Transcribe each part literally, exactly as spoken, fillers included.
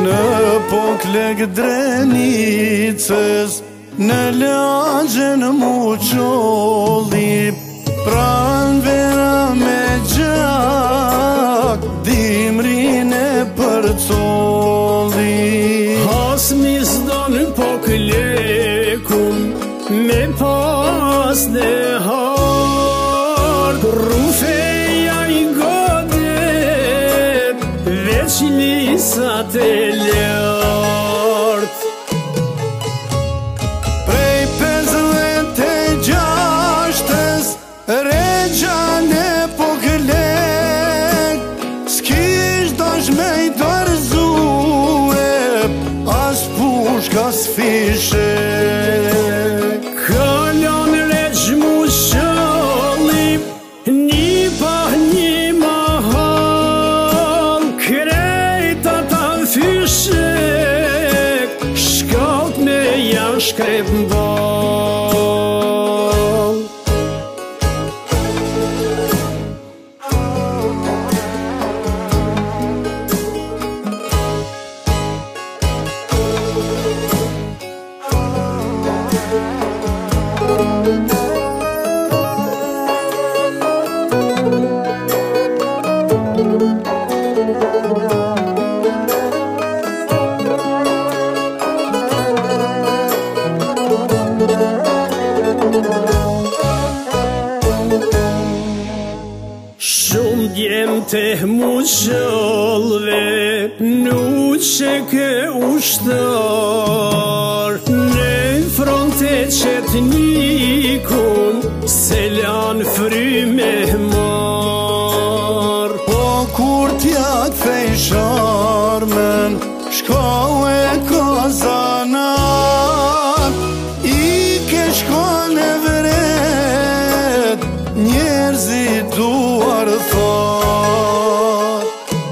Në poklek drenicës, në lagjen mu qolli, pran vera me gjak, dimrin e përcolli. Hasmi s'don poklekun me pas dhe hard, rufeja i godet veç lisat e lart. Prej pesëdhet e gjashtës, regjan e poklek, s'kish dash me i dorëzue, as pushka s'fishek. Kalon req mu qolli, një pa një mahal, krejta ta fyshek, shkalt me janë shkrep mbal. Shumë djem të mu qëllve, nuk që ke ushtar, në fronte qetnikun, se lan fryme mar. Po kur t'ja kthej sharmen, shkau e kazanat, i ke shkon e vret, njerëzit duar thot.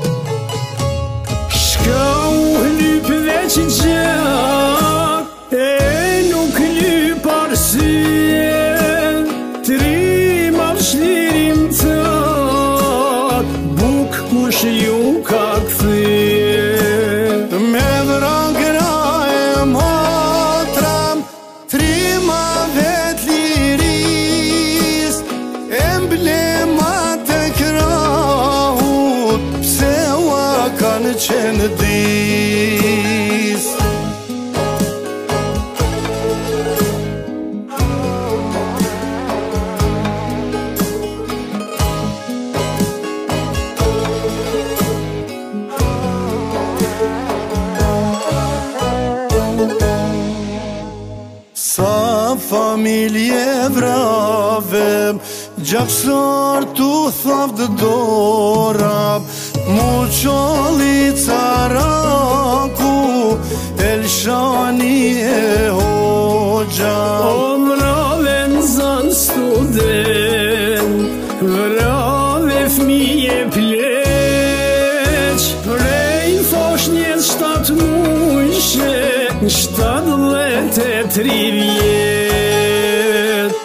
Shkau lyp veç gjak, e nuk lyp arsyen, trima shlirim tët, buk kush ju ka kthy. Me vragra e motram, trima vet liris, emblemat e krahut, pse ua kanë qenë dis. Sa familje vrave, gjaksor tu thaft dorab, mu qolli caraku, Elshani e hoxha. O mrave në zan student, vrave fmije pleq, prej fosh njët shtat mujshe, në shtat dhjet e tri vjet.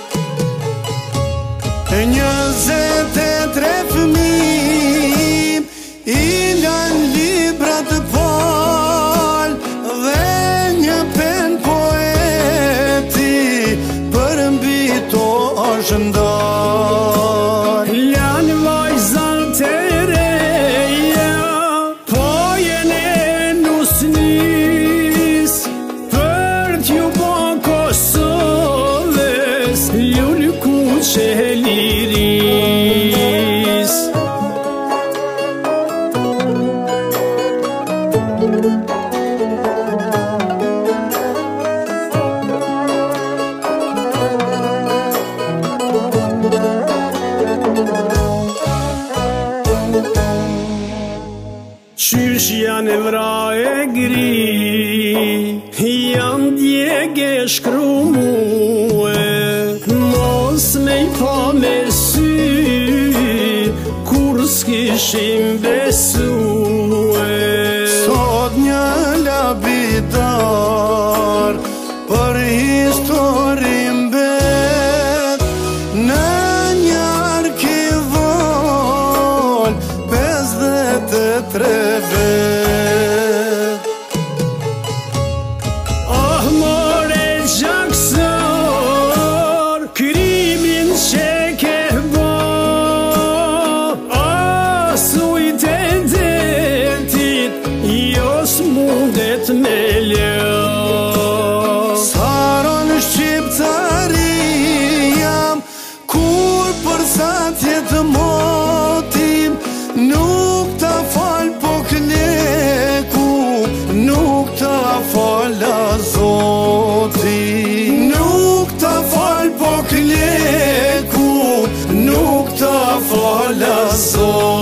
Njëzet e tre fëmijë, i lan librat fal, dhe një pen poeti, për mbi to është ndal. Lan vajzan të reja, po jene nusnis, për t'ju po Kosovës, lullë kuqe liris. Qysh janë vra e gri, janë djege shkru muë, mos me i pa me sy, kur s'kishim besue. Sot një labidar, për historim bet, në një arkivol, pesdhet e tre vet. vet me lë. Saron shqiptari jam, kur për sa tjetë motim, nuk ta fal po kleku, nuk ta fala Zoti. Nuk ta fal po kleku, nuk ta fala Zoti.